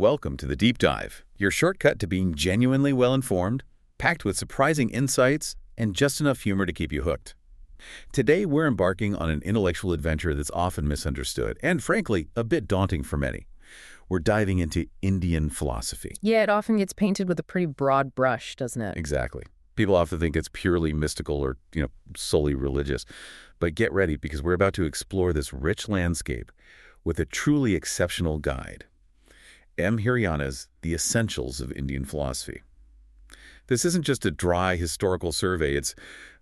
welcome to The Deep Dive, your shortcut to being genuinely well-informed, packed with surprising insights, and just enough humor to keep you hooked. Today, we're embarking on an intellectual adventure that's often misunderstood and, frankly, a bit daunting for many. We're diving into Indian philosophy. Yeah, it often gets painted with a pretty broad brush, doesn't it? Exactly. People often think it's purely mystical or, solely religious. But get ready, because we're about to explore this rich landscape with a truly exceptional guide. M. Hirayana's The Essentials of Indian Philosophy. This isn't just a dry historical survey, it's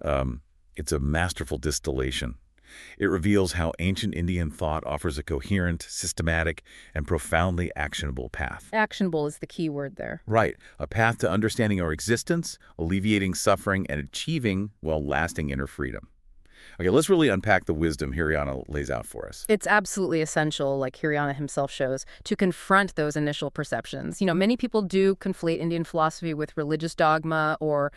a masterful distillation. It reveals how ancient Indian thought offers a coherent, systematic, and profoundly actionable path. Actionable is the key word there. Right. A path to understanding our existence, alleviating suffering, and achieving, lasting inner freedom. Okay, let's really unpack the wisdom Hirayana lays out for us. It's absolutely essential, like Hirayana himself shows, to confront those initial perceptions. Many people do conflate Indian philosophy with religious dogma or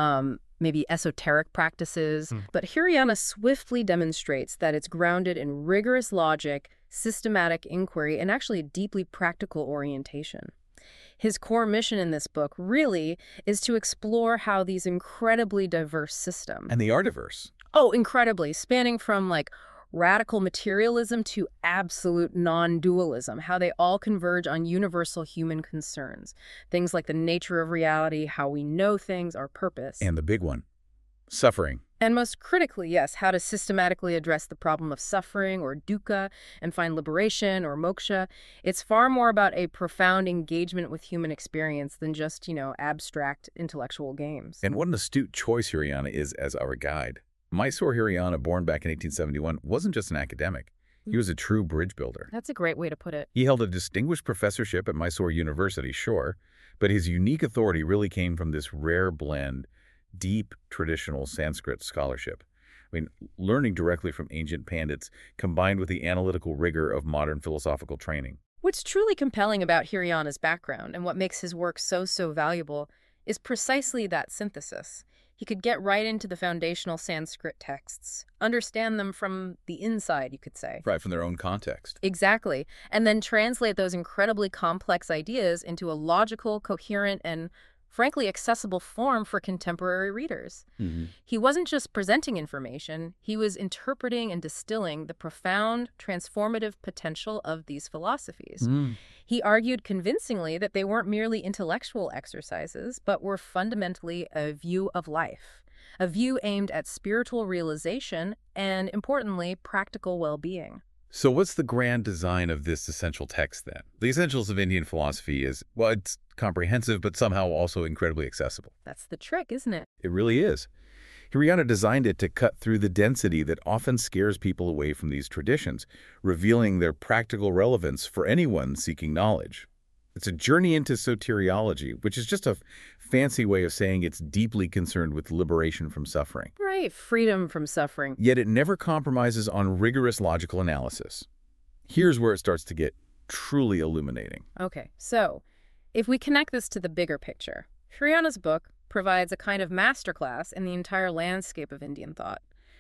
maybe esoteric practices, but Hirayana swiftly demonstrates that it's grounded in rigorous logic, systematic inquiry, and actually a deeply practical orientation. His core mission in this book really is to explore how these incredibly diverse systems— And they are diverse. Oh, incredibly, spanning from radical materialism to absolute non-dualism, how they all converge on universal human concerns. Things like the nature of reality, how we know things, our purpose. And the big one, suffering. And most critically, yes, how to systematically address the problem of suffering or dukkha and find liberation or moksha. It's far more about a profound engagement with human experience than just, abstract intellectual games. And what an astute choice Hirayana is as our guide. Mysore Hirayana, born back in 1871, wasn't just an academic. He was a true bridge builder. That's a great way to put it. He held a distinguished professorship at Mysore University, sure, but his unique authority really came from this rare blend, deep traditional Sanskrit scholarship. Learning directly from ancient pandits combined with the analytical rigor of modern philosophical training. What's truly compelling about Hirayana's background and what makes his work so valuable is precisely that synthesis. He could get right into the foundational Sanskrit texts, understand them from the inside, you could say. Right, from their own context. Exactly. And then translate those incredibly complex ideas into a logical, coherent, and frankly accessible form for contemporary readers. He wasn't just presenting information, he was interpreting and distilling the profound, transformative potential of these philosophies. He argued convincingly that they weren't merely intellectual exercises, but were fundamentally a view of life, a view aimed at spiritual realization and, importantly, practical well-being. So what's the grand design of this essential text, then? The Essentials of Indian Philosophy is, it's comprehensive, but somehow also incredibly accessible. That's the trick, isn't it? It really is. Hirayana designed it to cut through the density that often scares people away from these traditions, revealing their practical relevance for anyone seeking knowledge. It's a journey into soteriology, which is just a fancy way of saying it's deeply concerned with liberation from suffering. Right, freedom from suffering. Yet it never compromises on rigorous logical analysis. Here's where it starts to get truly illuminating. Okay, so if we connect this to the bigger picture, Hirayana's book provides a kind of masterclass in the entire landscape of Indian thought.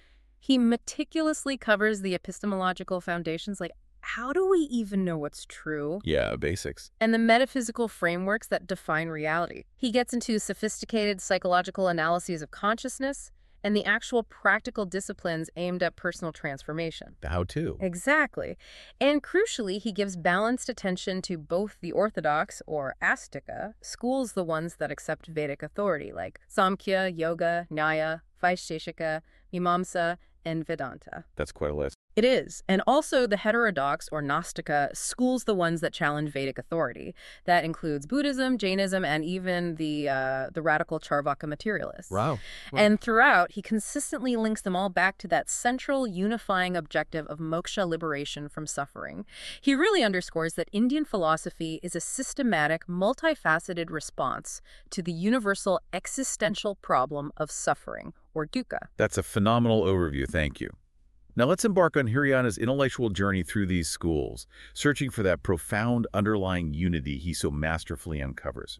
He meticulously covers the epistemological foundations, like how do we even know what's true? Yeah, basics. And the metaphysical frameworks that define reality. He gets into sophisticated psychological analyses of consciousness and the actual practical disciplines aimed at personal transformation. The how-to. Exactly. And crucially, he gives balanced attention to both the orthodox, or Astika, schools, the ones that accept Vedic authority, like Samkhya, Yoga, Nyaya, Vaisheshika, Mimamsa, and Vedanta. That's quite a list. It is. And also the heterodox, or Nastika, schools, the ones that challenge Vedic authority. That includes Buddhism, Jainism, and even the radical Charvaka materialists. Wow. And throughout, he consistently links them all back to that central unifying objective of moksha, liberation from suffering. He really underscores that Indian philosophy is a systematic, multifaceted response to the universal existential problem of suffering, or dukkha. That's a phenomenal overview, thank you. Now let's embark on Hirayana's intellectual journey through these schools, searching for that profound underlying unity he so masterfully uncovers.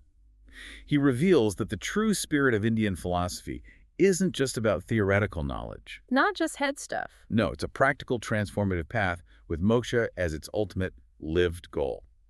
He reveals that the true spirit of Indian philosophy isn't just about theoretical knowledge. Not just head stuff. No, it's a practical, transformative path with moksha as its ultimate lived goal.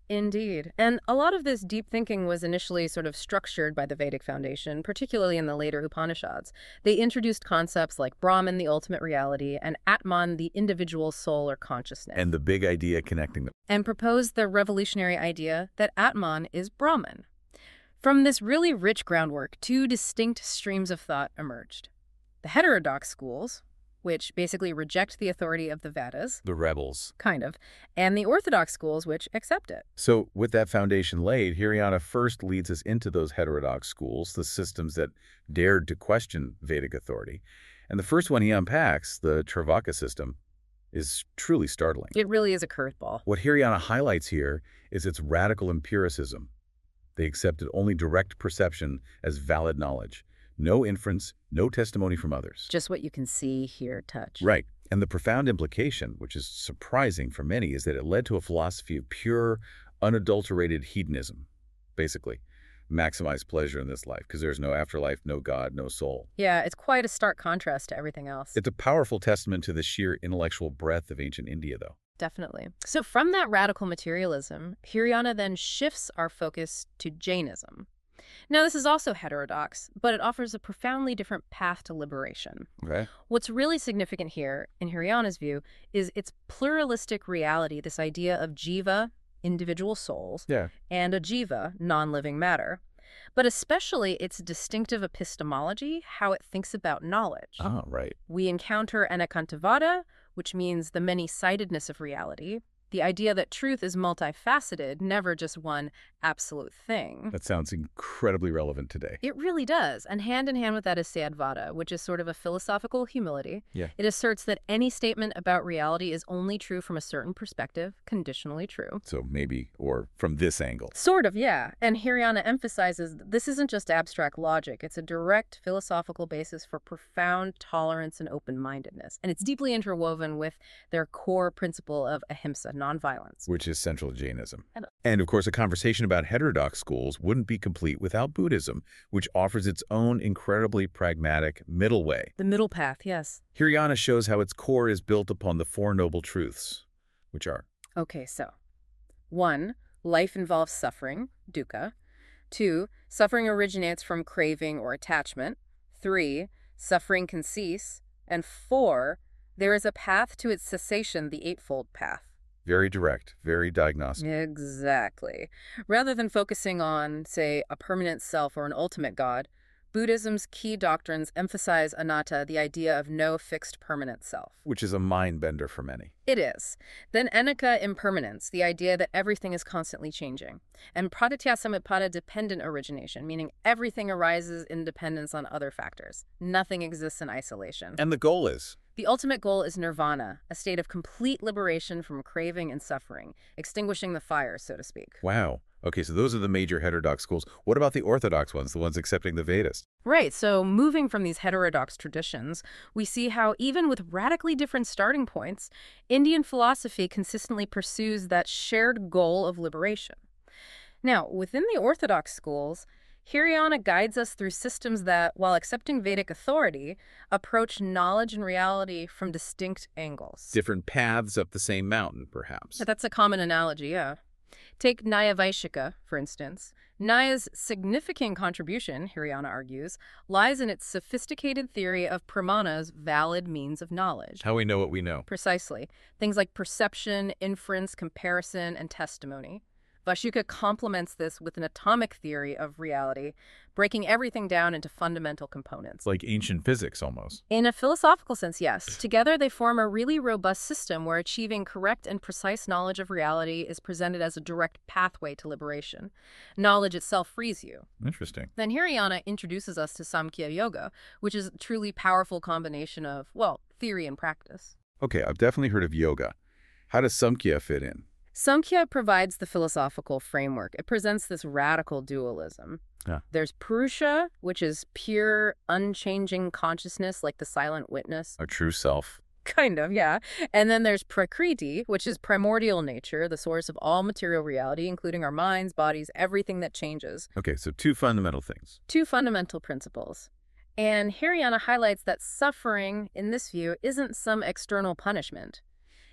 Indeed. And a lot of this deep thinking was initially sort of structured by the Vedic foundation, particularly in the later Upanishads. They introduced concepts like Brahman, the ultimate reality, and Atman, the individual soul or consciousness, And the big idea connecting them. and proposed the revolutionary idea that Atman is Brahman. From this really rich groundwork, two distinct streams of thought emerged. The heterodox schools, which basically reject the authority of the Vedas, The rebels. kind of, and the orthodox schools, which accept it. So with that foundation laid, Hirayana first leads us into those heterodox schools, the systems that dared to question Vedic authority. And the first one he unpacks, the Charvaka system, is truly startling. It really is a curveball. What Hirayana highlights here is its radical empiricism. They accepted only direct perception as valid knowledge. No inference, no testimony from others. Just what you can see, hear, touch. Right. And the profound implication, which is surprising for many, is that it led to a philosophy of pure, unadulterated hedonism. Basically, maximize pleasure in this life, because there's no afterlife, no God, no soul. Yeah, it's quite a stark contrast to everything else. It's a powerful testament to the sheer intellectual breadth of ancient India, though. Definitely. So from that radical materialism, Hirayana then shifts our focus to Jainism. Now, this is also heterodox, but it offers a profoundly different path to liberation. Okay. What's really significant here, in Hirayana's view, is its pluralistic reality, this idea of jiva, individual souls, Yeah. and a jiva, non-living matter, but especially its distinctive epistemology, how it thinks about knowledge. Oh, right. We encounter anekantavada, which means the many-sidedness of reality, the idea that truth is multifaceted, never just one absolute thing. That sounds incredibly relevant today. It really does. And hand in hand with that is Sayadvada, which is sort of a philosophical humility. Yeah. It asserts that any statement about reality is only true from a certain perspective, conditionally true. So maybe, or from this angle. Sort of, yeah. And Hirayana emphasizes that this isn't just abstract logic. It's a direct philosophical basis for profound tolerance and open-mindedness. And it's deeply interwoven with their core principle of ahimsa, nonviolence. Which is central to Jainism. And- And of course, a conversation about heterodox schools wouldn't be complete without Buddhism, which offers its own incredibly pragmatic middle way. The middle path, yes. Hirayana shows how its core is built upon the Four Noble Truths, which are Okay, so 1, life involves suffering, dukkha. 2, suffering originates from craving or attachment. 3, suffering can cease. And 4, there is a path to its cessation, the Eightfold Path. very direct, very diagnostic. Exactly. Rather than focusing on, say, a permanent self or an ultimate God, Buddhism's key doctrines emphasize anatta, the idea of no fixed permanent self. Which is a mind bender for many. It is. Then anicca, impermanence, the idea that everything is constantly changing. And pratityasamutpada, dependent origination, meaning everything arises in dependence on other factors. Nothing exists in isolation. And the goal is? The ultimate goal is nirvana, a state of complete liberation from craving and suffering, extinguishing the fire, so to speak. Wow. Okay, so those are the major heterodox schools. What about the orthodox ones, the ones accepting the Vedas? Right, so moving from these heterodox traditions, we see how even with radically different starting points, Indian philosophy consistently pursues that shared goal of liberation. Now, within the orthodox schools, Hirayana guides us through systems that, while accepting Vedic authority, approach knowledge and reality from distinct angles. Different paths up the same mountain, perhaps. That's a common analogy, yeah. Take Nyaya Vaishika, for instance. Nyaya's significant contribution, Hirayana argues, lies in its sophisticated theory of pramanas, valid means of knowledge. How we know what we know. Precisely. Things like perception, inference, comparison, and testimony. Vaishika complements this with an atomic theory of reality, breaking everything down into fundamental components. Like ancient physics, almost. In a philosophical sense, yes. Together, they form a really robust system where achieving correct and precise knowledge of reality is presented as a direct pathway to liberation. Knowledge itself frees you. Interesting. Then Hirayana introduces us to Samkhya Yoga, which is a truly powerful combination of, well, theory and practice. Okay, I've definitely heard of yoga. How does Samkhya fit in? Samkhya provides the philosophical framework. It presents this radical dualism. Yeah. There's Purusha, which is pure, unchanging consciousness, like the silent witness. Our true self. Kind of, yeah. And then there's Prakriti, which is primordial nature, the source of all material reality, including our minds, bodies, everything that changes. Okay, so two fundamental things. Two fundamental principles. And Hirayana highlights that suffering, in this view, isn't some external punishment.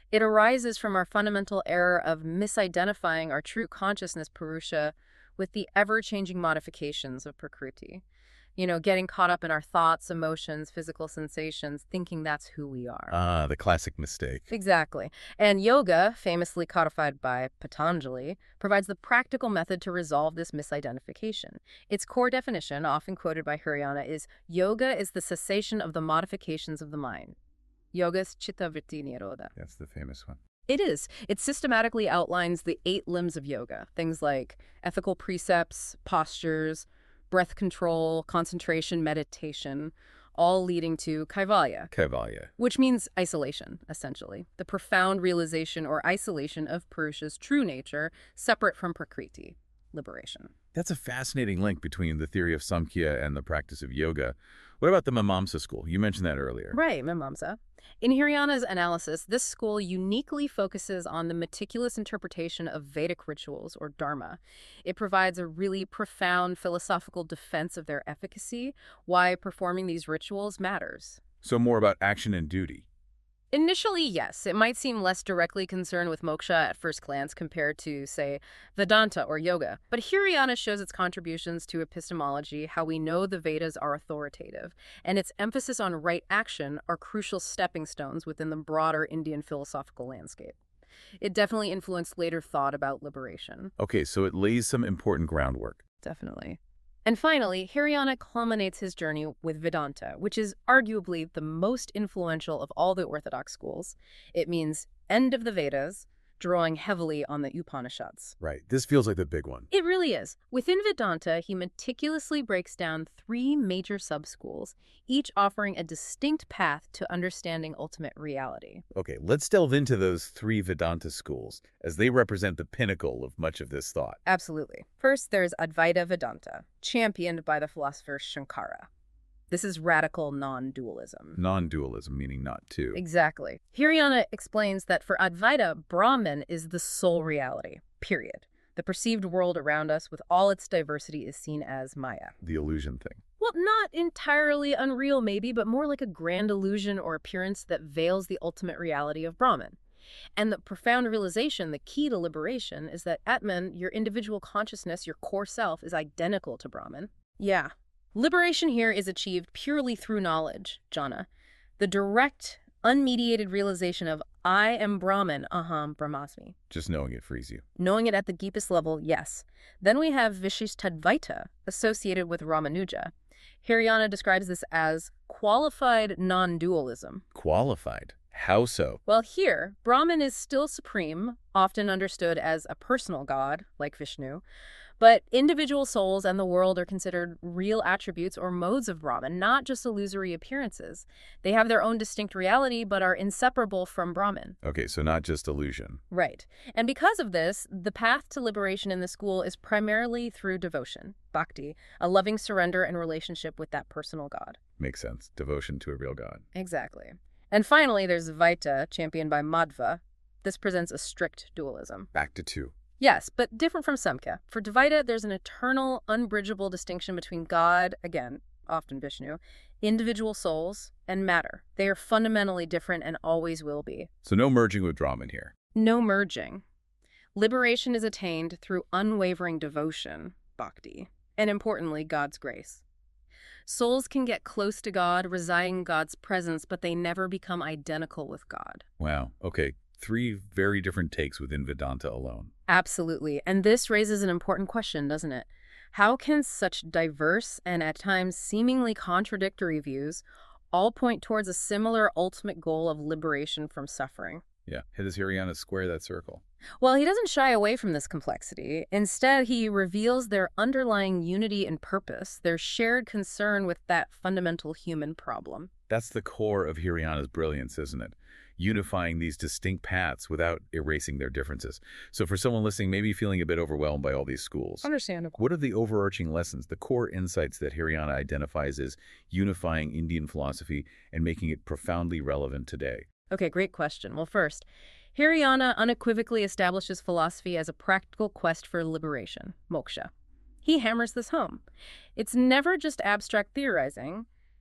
It arises from our fundamental error of misidentifying our true consciousness, Purusha, with the ever-changing modifications of Prakriti. Getting caught up in our thoughts, emotions, physical sensations, thinking that's who we are. Ah, the classic mistake. Exactly. And yoga, famously codified by Patanjali, provides the practical method to resolve this misidentification. Its core definition, often quoted by Haryana, is yoga is the cessation of the modifications of the mind. Yoga is chitta vritti nirodha. That's the famous one. It is. It systematically outlines the 8 limbs of yoga, things like ethical precepts, postures, breath control, concentration, meditation, all leading to kaivalya. Kaivalya. Which means isolation, essentially. The profound realization or isolation of Purusha's true nature, separate from Prakriti, liberation. That's a fascinating link between the theory of Samkhya and the practice of yoga. What about the Mimamsa school? You mentioned that earlier. Right, Mimamsa. In Haryana's analysis, this school uniquely focuses on the meticulous interpretation of Vedic rituals, or dharma. It provides a really profound philosophical defense of their efficacy, why performing these rituals matters. So more about action and duty. Initially, yes. It might seem less directly concerned with moksha at first glance compared to, say, Vedanta or yoga. But Haryana shows its contributions to epistemology, how we know the Vedas are authoritative, and its emphasis on right action are crucial stepping stones within the broader Indian philosophical landscape. It definitely influenced later thought about liberation. Okay, so it lays some important groundwork. Definitely. And finally, Haryana culminates his journey with Vedanta, which is arguably the most influential of all the orthodox schools. It means end of the Vedas, drawing heavily on the Upanishads. Right. This feels like the big one. It really is. Within Vedanta, he meticulously breaks down 3 major sub-schools, each offering a distinct path to understanding ultimate reality. Okay, let's delve into those 3 Vedanta schools, as they represent the pinnacle of much of this thought. Absolutely. First, there's Advaita Vedanta, championed by the philosopher Shankara. This is radical non-dualism. Non-dualism, meaning not two. Exactly. Haryana explains that for Advaita, Brahman is the sole reality, period. The perceived world around us with all its diversity is seen as Maya. The illusion thing. Well, not entirely unreal maybe, but more like a grand illusion or appearance that veils the ultimate reality of Brahman. And the profound realization, the key to liberation, is that Atman, your individual consciousness, your core self, is identical to Brahman. Yeah. Liberation here is achieved purely through knowledge, Jana. The direct, unmediated realization of I am Brahman, aham brahmasmi. Just knowing it frees you. Knowing it at the deepest level, yes. Then we have Vishishtadvaita, associated with Ramanuja. Haryana describes this as qualified non-dualism. Qualified? How so? Well, here, Brahman is still supreme, often understood as a personal god, like Vishnu, but individual souls and the world are considered real attributes or modes of Brahman, not just illusory appearances. They have their own distinct reality, but are inseparable from Brahman. Okay, so not just illusion. Right. And because of this, the path to liberation in the school is primarily through devotion, bhakti, a loving surrender and relationship with that personal god. Makes sense. Devotion to a real god. Exactly. And finally, there's Vaita, championed by Madhva. This presents a strict dualism. Back to 2. Yes, but different from Samkhya. For Dvaita, there's an eternal, unbridgeable distinction between God, again, often Vishnu, individual souls, and matter. They are fundamentally different and always will be. So no merging with Brahman here. No merging. Liberation is attained through unwavering devotion, bhakti, and importantly, God's grace. Souls can get close to God, reside in God's presence, but they never become identical with God. Wow. Okay. 3 very different takes within Vedanta alone. Absolutely. And this raises an important question, doesn't it? How can such diverse and at times seemingly contradictory views all point towards a similar ultimate goal of liberation from suffering? Yeah. How does Haryana square that circle? Well, he doesn't shy away from this complexity. Instead, he reveals their underlying unity and purpose, their shared concern with that fundamental human problem. That's the core of Haryana's brilliance, isn't it? Unifying these distinct paths without erasing their differences. So for someone listening, maybe feeling a bit overwhelmed by all these schools. Understandable. What are the overarching lessons, the core insights that Haryana identifies as unifying Indian philosophy and making it profoundly relevant today? Okay, great question. Well, first, Haryana unequivocally establishes philosophy as a practical quest for liberation, moksha. He hammers this home. It's never just abstract theorizing.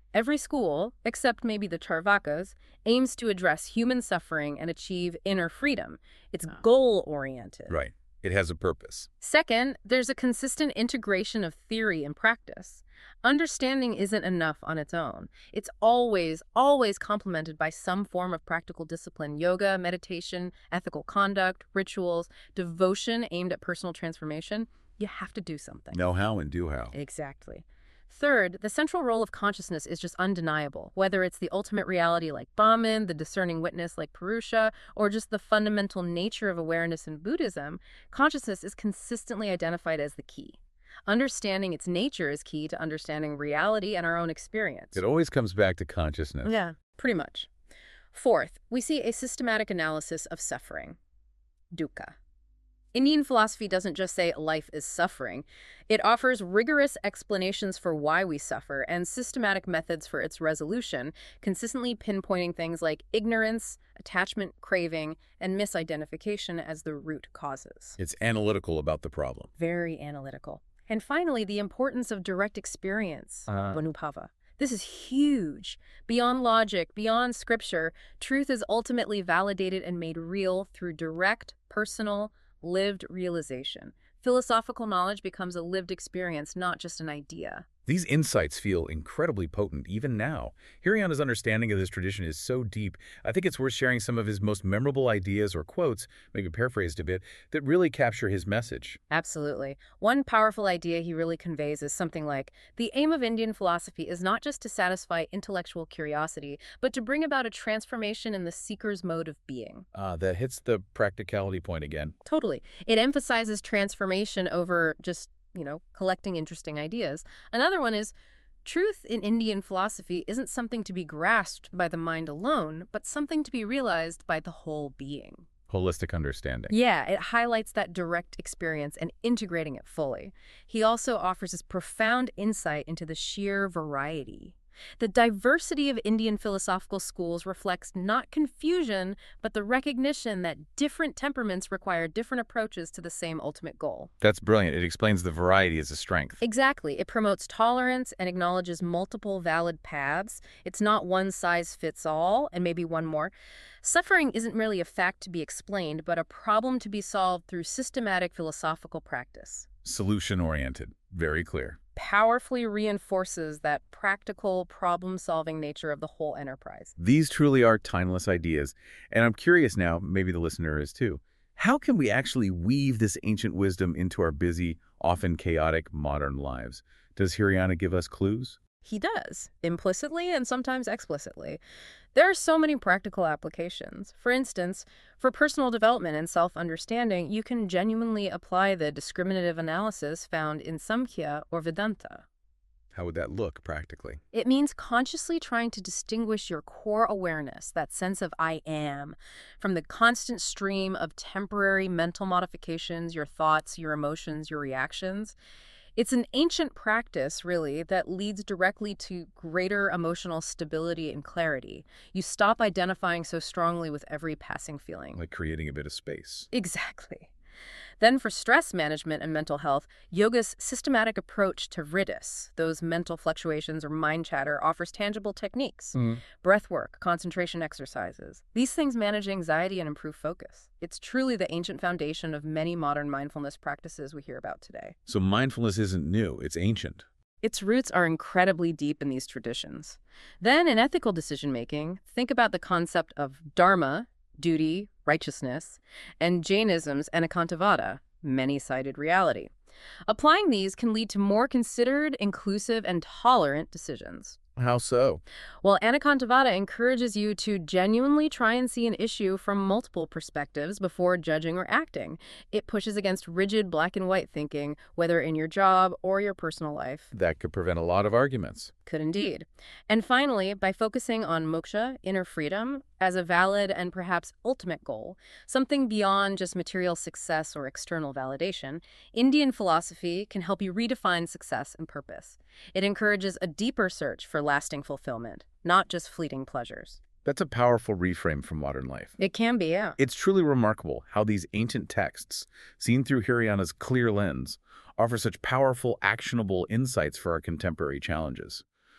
Every school, except maybe the Charvakas, aims to address human suffering and achieve inner freedom. It's goal-oriented. Right. It has a purpose. Second, there's a consistent integration of theory and practice. Understanding isn't enough on its own. It's always, always complemented by some form of practical discipline: yoga, meditation, ethical conduct, rituals, devotion aimed at personal transformation. You have to do something. Know how and do how. Exactly. Third, the central role of consciousness is just undeniable, whether it's the ultimate reality like Brahman, the discerning witness like Purusha, or just the fundamental nature of awareness in Buddhism. Consciousness is consistently identified as the key. Understanding its nature is key to understanding reality and our own experience. It always comes back to consciousness. Yeah, pretty much. Fourth, we see a systematic analysis of suffering, dukkha. Indian philosophy doesn't just say life is suffering. It offers rigorous explanations for why we suffer and systematic methods for its resolution, consistently pinpointing things like ignorance, attachment, craving, and misidentification as the root causes. It's analytical about the problem. Very analytical. And finally, the importance of direct experience, Vanubhava. This is huge. Beyond logic, beyond scripture, truth is ultimately validated and made real through direct, personal, lived realization. Philosophical knowledge becomes a lived experience, not just an idea. These insights feel incredibly potent even now. Hirayana's understanding of this tradition is so deep, I think it's worth sharing some of his most memorable ideas or quotes, maybe paraphrased a bit, that really capture his message. Absolutely. One powerful idea he really conveys is something like, the aim of Indian philosophy is not just to satisfy intellectual curiosity, but to bring about a transformation in the seeker's mode of being. That hits the practicality point again. Totally. It emphasizes transformation over just collecting interesting ideas. Another one is, truth in Indian philosophy isn't something to be grasped by the mind alone, but something to be realized by the whole being. Holistic understanding. Yeah, it highlights that direct experience and integrating it fully. He also offers this profound insight into the sheer variety. The diversity of Indian philosophical schools reflects not confusion, but the recognition that different temperaments require different approaches to the same ultimate goal. That's brilliant. It explains the variety as a strength. Exactly. It promotes tolerance and acknowledges multiple valid paths. It's not one size fits all, and maybe one more. Suffering isn't merely a fact to be explained, but a problem to be solved through systematic philosophical practice. Solution-oriented. Very clear. Powerfully reinforces that practical, problem-solving nature of the whole enterprise. These truly are timeless ideas, and I'm curious now, maybe the listener is too, how can we actually weave this ancient wisdom into our busy, often chaotic modern lives? Does Hirayana give us clues? He does, implicitly and sometimes explicitly. There are so many practical applications. For instance, for personal development and self-understanding, you can genuinely apply the discriminative analysis found in Samkhya or Vedanta. How would that look practically? It means consciously trying to distinguish your core awareness, that sense of I am, from the constant stream of temporary mental modifications, your thoughts, your emotions, your reactions. It's an ancient practice, really, that leads directly to greater emotional stability and clarity. You stop identifying so strongly with every passing feeling. Like creating a bit of space. Exactly. Then for stress management and mental health, yoga's systematic approach to vriddhis, those mental fluctuations or mind chatter, offers tangible techniques. Breath work, concentration exercises. These things manage anxiety and improve focus. It's truly the ancient foundation of many modern mindfulness practices we hear about today. So mindfulness isn't new, it's ancient. Its roots are incredibly deep in these traditions. Then in ethical decision-making, think about the concept of dharma, duty, righteousness, and Jainism's Anekantavada, many-sided reality. Applying these can lead to more considered, inclusive, and tolerant decisions. How so? Well, Anekantavada encourages you to genuinely try and see an issue from multiple perspectives before judging or acting. It pushes against rigid black-and-white thinking, whether in your job or your personal life. That could prevent a lot of arguments. Could indeed. And finally, by focusing on moksha, inner freedom, as a valid and perhaps ultimate goal, something beyond just material success or external validation, Indian philosophy can help you redefine success and purpose. It encourages a deeper search for lasting fulfillment, not just fleeting pleasures. That's a powerful reframe from modern life. It can be, yeah. It's truly remarkable how these ancient texts, seen through Hirayana's clear lens, offer such powerful, actionable insights for our contemporary challenges.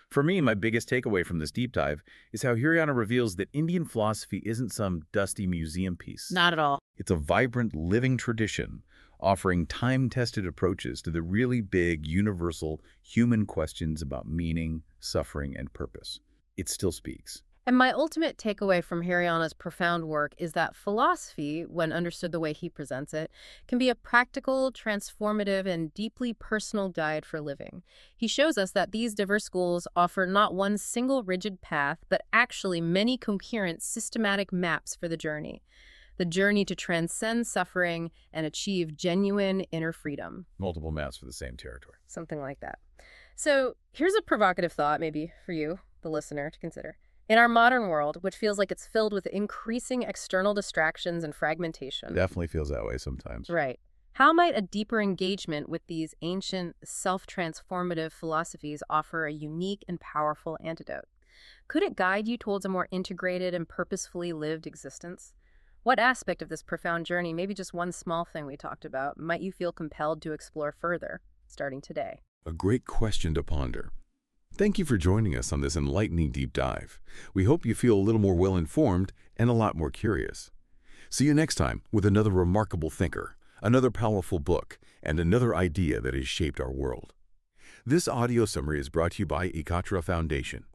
For me, my biggest takeaway from this deep dive is how Hiriana reveals that Indian philosophy isn't some dusty museum piece. Not at all. It's a vibrant, living tradition, offering time-tested approaches to the really big, universal human questions about meaning, suffering, and purpose. It still speaks. And my ultimate takeaway from Haryana's profound work is that philosophy, when understood the way he presents it, can be a practical, transformative, and deeply personal guide for living. He shows us that these diverse schools offer not one single rigid path, but actually many coherent, systematic maps for the journey to transcend suffering and achieve genuine inner freedom. Multiple maps for the same territory. Something like that. So here's a provocative thought maybe for you, the listener, to consider. In our modern world, which feels like it's filled with increasing external distractions and fragmentation. It definitely feels that way sometimes. Right. How might a deeper engagement with these ancient, self-transformative philosophies offer a unique and powerful antidote? Could it guide you towards a more integrated and purposefully lived existence? What aspect of this profound journey, maybe just one small thing we talked about, might you feel compelled to explore further, starting today? A great question to ponder. Thank you for joining us on this enlightening deep dive. We hope you feel a little more well-informed and a lot more curious. See you next time with another remarkable thinker, another powerful book, and another idea that has shaped our world. This audio summary is brought to you by Ekatra Foundation,